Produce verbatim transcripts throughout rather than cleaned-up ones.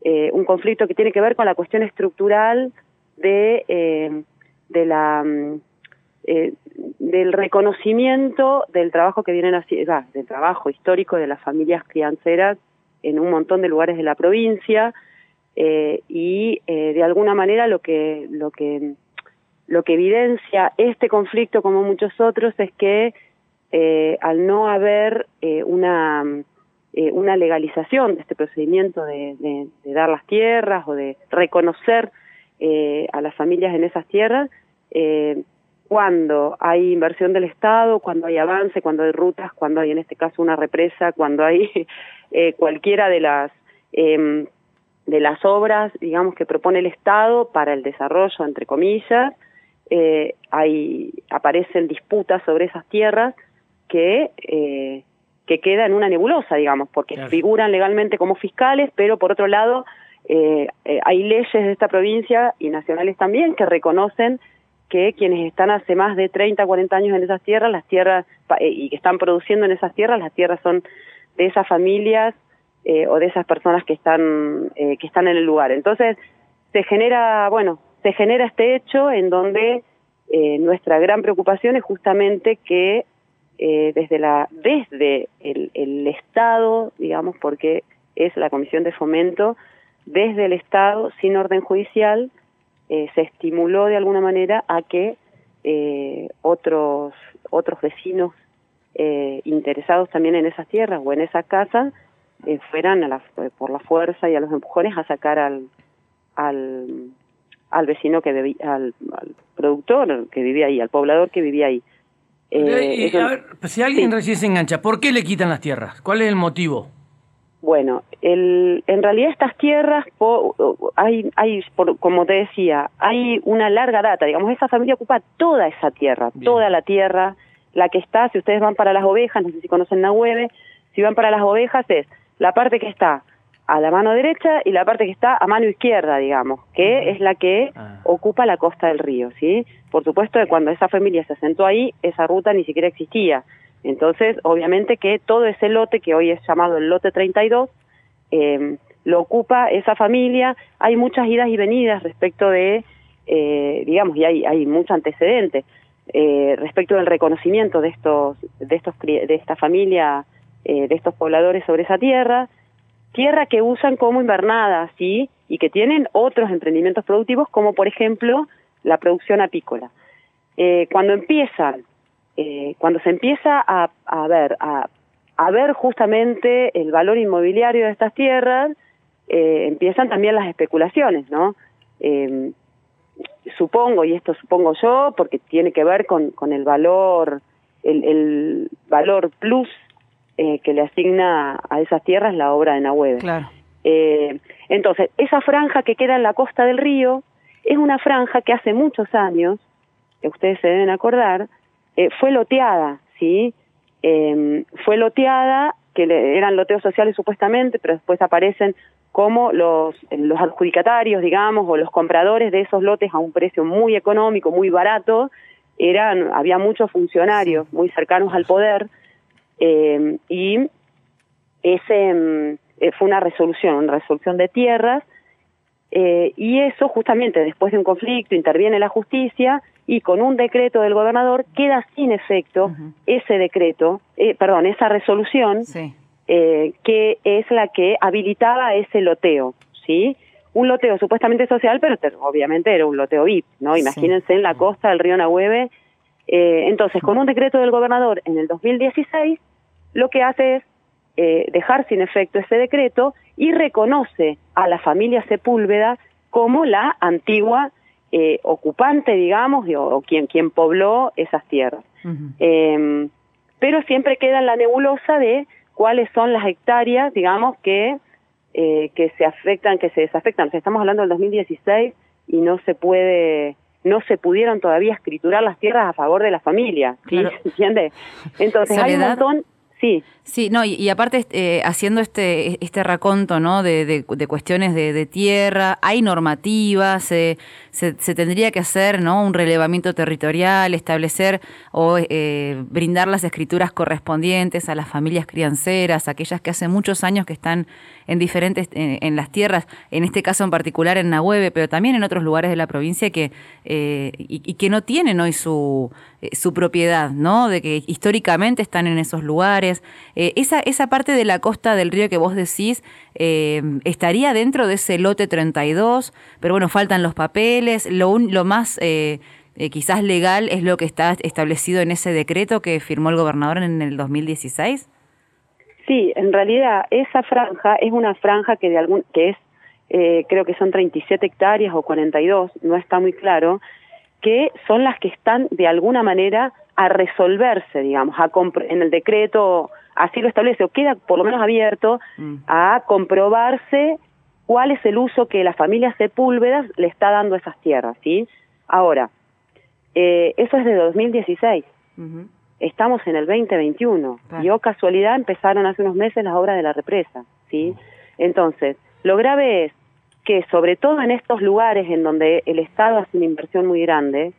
eh, un conflicto que tiene que ver con la cuestión estructural de, eh, de la... Eh, del reconocimiento del trabajo que vienen haciendo, ah, del trabajo histórico de las familias crianceras en un montón de lugares de la provincia, eh, y eh, de alguna manera lo que lo que lo que evidencia este conflicto, como muchos otros, es que eh, al no haber eh, una eh, una legalización de este procedimiento de, de, de dar las tierras o de reconocer eh, a las familias en esas tierras, eh, cuando hay inversión del Estado, cuando hay avance, cuando hay rutas, cuando hay en este caso una represa, cuando hay eh, cualquiera de las eh, de las obras, digamos, que propone el Estado para el desarrollo, entre comillas, eh, hay aparecen disputas sobre esas tierras que eh, que queda en una nebulosa, digamos, porque claro, figuran legalmente como fiscales, pero por otro lado eh, eh, hay leyes de esta provincia y nacionales también que reconocen que quienes están hace más de treinta, cuarenta años en esas tierras, las tierras, eh, y que están produciendo en esas tierras, las tierras son de esas familias eh, o de esas personas que están eh, que están en el lugar. Entonces, se genera, bueno, se genera este hecho en donde eh, nuestra gran preocupación es justamente que eh, desde la desde el, el Estado, digamos, porque es la Comisión de Fomento, desde el Estado, sin orden judicial, Eh, se estimuló de alguna manera a que eh, otros otros vecinos eh, interesados también en esas tierras o en esas casas eh, fueran a la, por la fuerza y a los empujones a sacar al al, al vecino que vivía, al, al productor que vivía ahí, al poblador que vivía ahí. Eh, y, eso, a ver, si alguien sí. recién se engancha, ¿por qué le quitan las tierras? ¿Cuál es el motivo? Bueno, el, en realidad estas tierras, po, hay, hay por, como te decía, hay una larga data, digamos, esa familia ocupa toda esa tierra, Bien. toda la tierra, la que está, si ustedes van para las ovejas, no sé si conocen Nahueve, si van para las ovejas es la parte que está a la mano derecha y la parte que está a mano izquierda, digamos, que uh-huh. es la que ah. ocupa la costa del río, ¿sí? Por supuesto que cuando esa familia se asentó ahí, esa ruta ni siquiera existía. Entonces, obviamente que todo ese lote, que hoy es llamado el lote treinta y dos, eh, lo ocupa esa familia. Hay muchas idas y venidas respecto de, eh, digamos, y hay, hay mucho antecedente, eh, respecto del reconocimiento de estos, de estos, de esta familia, eh, de estos pobladores sobre esa tierra, tierra que usan como invernada, ¿sí? Y que tienen otros emprendimientos productivos, como por ejemplo, la producción apícola. Eh, cuando empiezan Eh, cuando se empieza a, a ver a, a ver justamente el valor inmobiliario de estas tierras, eh, empiezan también las especulaciones, ¿no? Eh, supongo, y esto supongo yo, porque tiene que ver con, con el valor, el, el valor plus eh, que le asigna a esas tierras la obra de Nahueve. Claro. Eh, entonces, esa franja que queda en la costa del río es una franja que hace muchos años, que ustedes se deben acordar, Eh, fue loteada, ¿sí? Eh, fue loteada, que le, eran loteos sociales supuestamente, pero después aparecen como los, los adjudicatarios, digamos, o los compradores de esos lotes a un precio muy económico, muy barato. Eran, había muchos funcionarios muy cercanos al poder, eh, y ese eh, fue una resolución, una resolución de tierras, eh, y eso justamente después de un conflicto interviene la justicia, y con un decreto del gobernador queda sin efecto uh-huh. ese decreto, eh, perdón, esa resolución, sí. eh, que es la que habilitaba ese loteo, ¿sí? Un loteo supuestamente social, pero te, obviamente era un loteo V I P, ¿no? Imagínense sí. en la costa del río Nahueve. Eh, entonces, con un decreto del gobernador en el dos mil dieciséis, lo que hace es eh, dejar sin efecto ese decreto y reconoce a la familia Sepúlveda como la antigua Eh, ocupante, digamos, o, o quien quien pobló esas tierras. Uh-huh. Eh, pero siempre queda en la nebulosa de cuáles son las hectáreas, digamos, que eh, que se afectan, que se desafectan. O sea, estamos hablando del dos mil dieciséis y no se puede, no se pudieron todavía escriturar las tierras a favor de la familia, ¿sí? Claro. ¿Entiende? Entonces Soledad, hay un montón, Sí. Sí, no, y, y aparte eh, haciendo este este raconto, ¿no? de, de, de cuestiones de, de tierra, hay normativas, eh, se, se tendría que hacer, ¿no? Un relevamiento territorial, establecer o eh, brindar las escrituras correspondientes a las familias crianceras, aquellas que hace muchos años que están en diferentes, en, en las tierras, en este caso en particular en Nahueve, pero también en otros lugares de la provincia que eh, y, y que no tienen hoy su eh, su propiedad, ¿no? De que históricamente están en esos lugares. Eh, esa, esa parte de la costa del río que vos decís eh, estaría dentro de ese lote treinta y dos, pero bueno, faltan los papeles. Lo, un, lo más eh, eh, quizás legal es lo que está establecido en ese decreto que firmó el gobernador en el dos mil dieciséis. Sí, en realidad esa franja es una franja que de algún que es eh, creo que son treinta y siete hectáreas o cuarenta y dos, no está muy claro, que son las que están de alguna manera a resolverse, digamos, a en el decreto así lo establece, o queda por lo menos abierto mm. a comprobarse cuál es el uso que la familia Sepúlveda le está dando a esas tierras, ¿sí? Ahora, eh, eso es de dos mil dieciséis, uh-huh. Estamos en el veinte veintiuno, claro. Y oh casualidad empezaron hace unos meses las obras de la represa, ¿sí? Entonces, lo grave es que sobre todo en estos lugares en donde el Estado hace una inversión muy grande,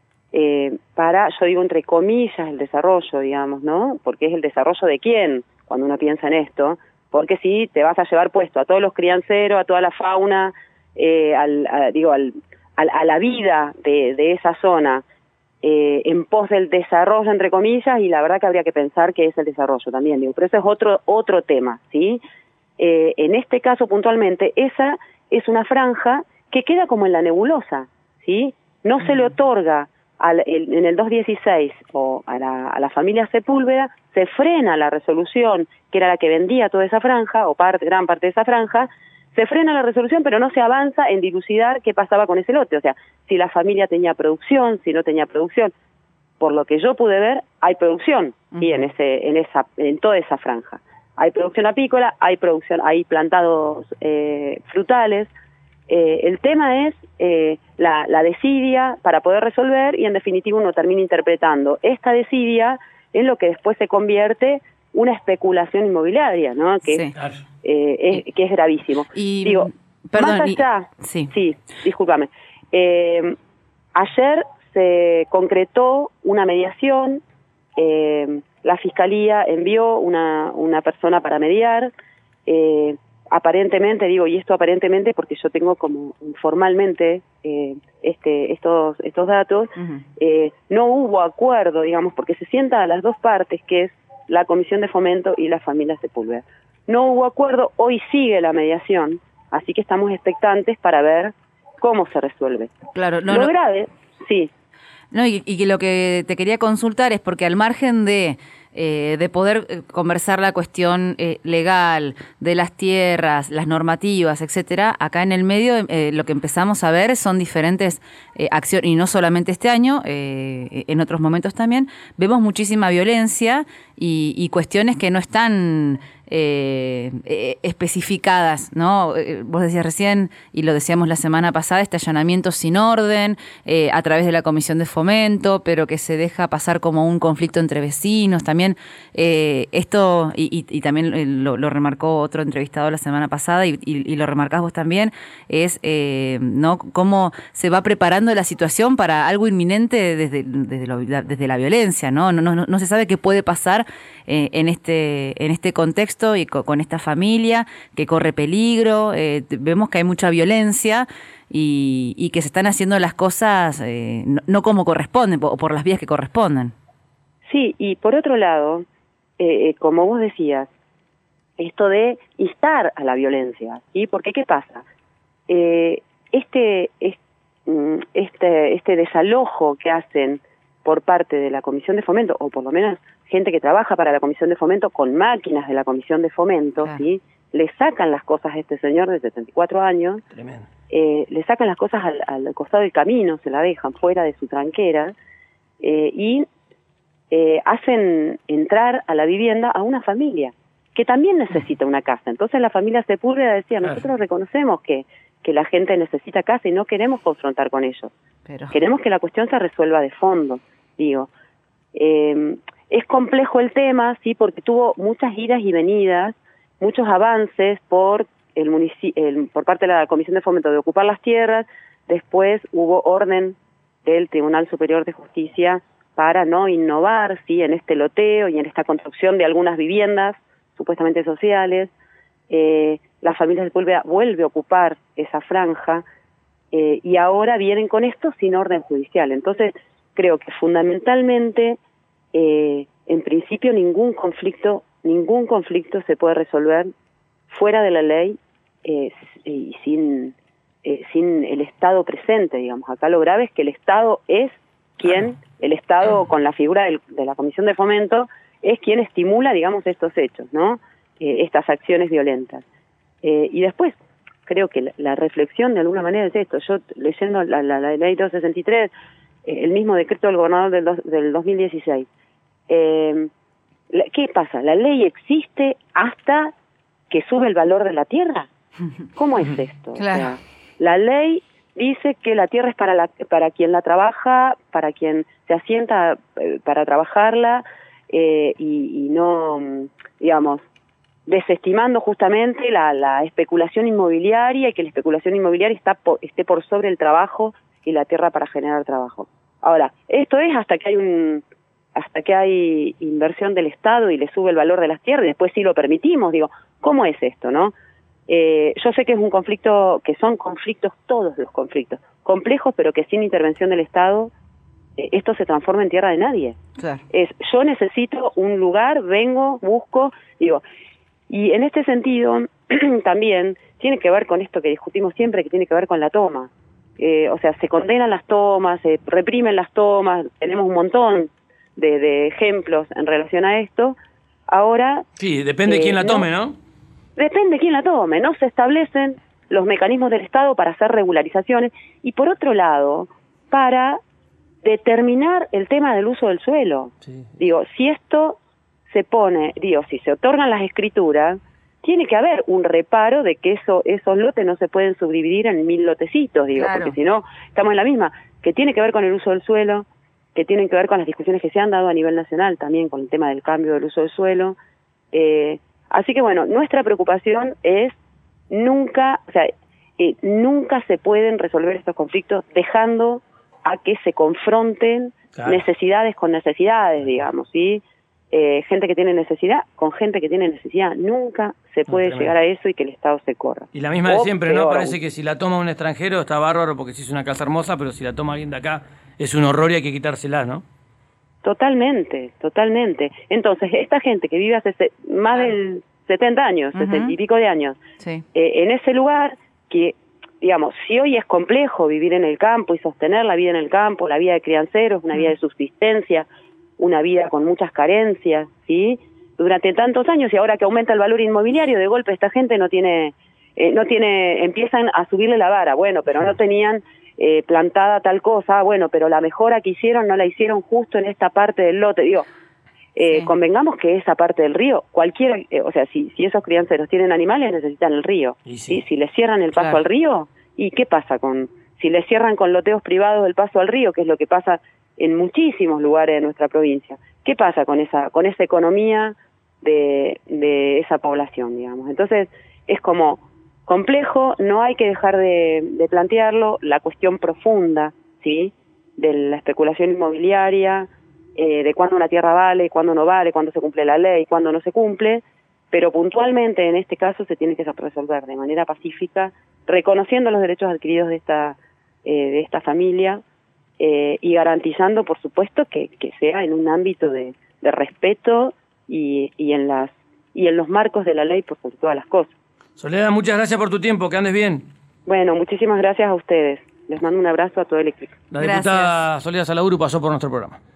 Eh, para, yo digo entre comillas, el desarrollo, digamos, ¿no? Porque es el desarrollo de quién, cuando uno piensa en esto, porque si te vas a llevar puesto a todos los crianceros, a toda la fauna, eh, al, a, digo, al, al, a la vida de, de esa zona, eh, en pos del desarrollo, entre comillas, y la verdad que habría que pensar que es el desarrollo también, digo, pero ese es otro, otro tema, ¿sí? Eh, en este caso puntualmente, esa es una franja que queda como en la nebulosa, ¿sí? No se le otorga Al, el, en el dos dieciséis o a la, a la familia Sepúlveda, se frena la resolución, que era la que vendía toda esa franja, o parte, gran parte de esa franja, se frena la resolución, pero no se avanza en dilucidar qué pasaba con ese lote, o sea, si la familia tenía producción, si no tenía producción. Por lo que yo pude ver, hay producción, uh-huh. ¿Sí? en, ese, en, esa, en toda esa franja. Hay producción apícola, hay producción, hay plantados eh, frutales. Eh, el tema es eh, la, la desidia para poder resolver y en definitiva uno termina interpretando esta desidia en lo que después se convierte una especulación inmobiliaria, ¿no? Que, sí. es, eh, es, que es gravísimo. Y, Digo, perdón, más allá, y, sí. sí, discúlpame, eh, ayer se concretó una mediación, eh, la Fiscalía envió una, una persona para mediar, eh, aparentemente, digo, y esto aparentemente porque yo tengo como formalmente eh, este, estos, estos datos, uh-huh. eh, no hubo acuerdo, digamos, porque se sientan a las dos partes, que es la Comisión de Fomento y la familia Sepúlveda. No hubo acuerdo, hoy sigue la mediación, así que estamos expectantes para ver cómo se resuelve. Claro, no, lo no. grave, sí. No, y, y que lo que te quería consultar es porque al margen de Eh, de poder conversar la cuestión eh, legal de las tierras, las normativas, etcétera, acá en el medio eh, lo que empezamos a ver son diferentes eh, acciones, y no solamente este año, eh, en otros momentos también, vemos muchísima violencia y, y cuestiones que no están eh, eh, especificadas, ¿no? Eh, vos decías recién, y lo decíamos la semana pasada, este allanamiento sin orden, eh, a través de la Comisión de Fomento, pero que se deja pasar como un conflicto entre vecinos, también Eh, esto, y, y, y también lo, lo remarcó otro entrevistado la semana pasada, y, y, y lo remarcás vos también, es eh, ¿no? cómo se va preparando la situación para algo inminente desde, desde, lo, desde la violencia, ¿no? No, no, no se sabe qué puede pasar eh, en este en este contexto y co, con esta familia que corre peligro, eh, vemos que hay mucha violencia y, y que se están haciendo las cosas eh, no, no como corresponden, o por las vías que corresponden. Sí, y por otro lado, eh, como vos decías, esto de instar a la violencia, ¿sí? Porque ¿qué pasa? Eh, este, este, este desalojo que hacen por parte de la Comisión de Fomento, o por lo menos gente que trabaja para la Comisión de Fomento con máquinas de la Comisión de Fomento, claro. ¿Sí? Le sacan las cosas a este señor de setenta y cuatro años, eh, le sacan las cosas al, al costado del camino, se la dejan fuera de su tranquera, eh, y Eh, hacen entrar a la vivienda a una familia que también necesita una casa. Entonces la familia Sepúlveda decía, nosotros reconocemos que, que la gente necesita casa y no queremos confrontar con ellos. Pero... Queremos que la cuestión se resuelva de fondo, digo. Eh, es complejo el tema, sí, porque tuvo muchas idas y venidas, muchos avances por el munici- el, por parte de la Comisión de Fomento de ocupar las tierras. Después hubo orden del Tribunal Superior de Justicia para no innovar, sí, en este loteo y en esta construcción de algunas viviendas supuestamente sociales. Eh, la familia Sepúlveda vuelve a ocupar esa franja eh, y ahora vienen con esto sin orden judicial. Entonces, creo que fundamentalmente, eh, en principio, ningún conflicto, ningún conflicto se puede resolver fuera de la ley eh, y sin, eh, sin el Estado presente, digamos. Acá lo grave es que el Estado es quien, el Estado con la figura del, de la Comisión de Fomento, es quien estimula, digamos, estos hechos, ¿no? Eh, estas acciones violentas. Eh, y después, creo que la, la reflexión de alguna manera es esto. Yo, leyendo la, la, la ley doscientos sesenta y tres, eh, el mismo decreto del gobernador del, dos, del dos mil dieciséis, eh, la, ¿qué pasa? ¿La ley existe hasta que sube el valor de la tierra? ¿Cómo es esto? Claro. O sea, la ley dice que la tierra es para, la, para quien la trabaja, para quien se asienta eh, para trabajarla, eh, y, y no, digamos, desestimando justamente la, la especulación inmobiliaria y que la especulación inmobiliaria está por, esté por sobre el trabajo y la tierra para generar trabajo. Ahora, esto es hasta que hay un hasta que hay inversión del Estado y le sube el valor de las tierras, y después sí lo permitimos. Digo, ¿cómo es esto, no? Eh, yo sé que es un conflicto, que son conflictos, todos los conflictos, complejos, pero que sin intervención del Estado, eh, esto se transforma en tierra de nadie. Claro. Es, yo necesito un lugar, vengo, busco, digo, y en este sentido también tiene que ver con esto que discutimos siempre, que tiene que ver con la toma. Eh, o sea, se condenan las tomas, se reprimen las tomas, tenemos un montón de, de ejemplos en relación a esto. Ahora... Sí, depende de eh, quién la no, tome, ¿no? Depende de quién la tome. No se establecen los mecanismos del Estado para hacer regularizaciones y, por otro lado, para determinar el tema del uso del suelo. Sí. Digo, si esto se pone, digo, si se otorgan las escrituras, tiene que haber un reparo de que eso, esos lotes no se pueden subdividir en mil lotecitos, digo, claro. Porque si no, estamos en la misma, que tiene que ver con el uso del suelo, que tienen que ver con las discusiones que se han dado a nivel nacional también con el tema del cambio del uso del suelo. Eh, así que bueno, nuestra preocupación es nunca, o sea, eh, nunca se pueden resolver estos conflictos dejando a que se confronten claro. necesidades con necesidades, digamos, ¿sí? Eh, gente que tiene necesidad con gente que tiene necesidad. Nunca se puede no, llegar a eso y que el Estado se corra. Y la misma de siempre, ¿no? Parece que si la toma un extranjero está bárbaro porque se hizo una casa hermosa, pero si la toma alguien de acá es un horror y hay que quitársela, ¿no? Totalmente, totalmente. Entonces, esta gente que vive hace más de setenta años, uh-huh. sesenta y pico de años, sí. eh, en ese lugar que, digamos, si hoy es complejo vivir en el campo y sostener la vida en el campo, la vida de crianceros, una uh-huh. vida de subsistencia, una vida con muchas carencias, ¿sí? Durante tantos años, y ahora que aumenta el valor inmobiliario, de golpe esta gente no tiene, eh, no tiene, empiezan a subirle la vara, bueno, pero no tenían eh, plantada tal cosa, bueno, pero la mejora que hicieron no la hicieron justo en esta parte del lote, digo, eh, sí. convengamos que esa parte del río, cualquiera, eh, o sea, si, si esos crianceros tienen animales, necesitan el río, y sí. ¿sí? Si les cierran el paso claro. al río, ¿y qué pasa con, si les cierran con loteos privados el paso al río, que es lo que pasa en muchísimos lugares de nuestra provincia? ¿Qué pasa con esa con esa economía de, de esa población, digamos? Entonces, es como complejo, no hay que dejar de, de plantearlo, la cuestión profunda, ¿sí? De la especulación inmobiliaria, eh, de cuándo una tierra vale, cuándo no vale, cuándo se cumple la ley, cuándo no se cumple, pero puntualmente en este caso se tiene que resolver de manera pacífica, reconociendo los derechos adquiridos de esta, eh, de esta familia, Eh, y garantizando, por supuesto, que, que sea en un ámbito de, de respeto y, y en las y en los marcos de la ley por sobre todas las cosas. Soledad, muchas gracias por tu tiempo, que andes bien. Bueno, muchísimas gracias a ustedes. Les mando un abrazo a todo el equipo. La diputada Soledad Salaburu pasó por nuestro programa.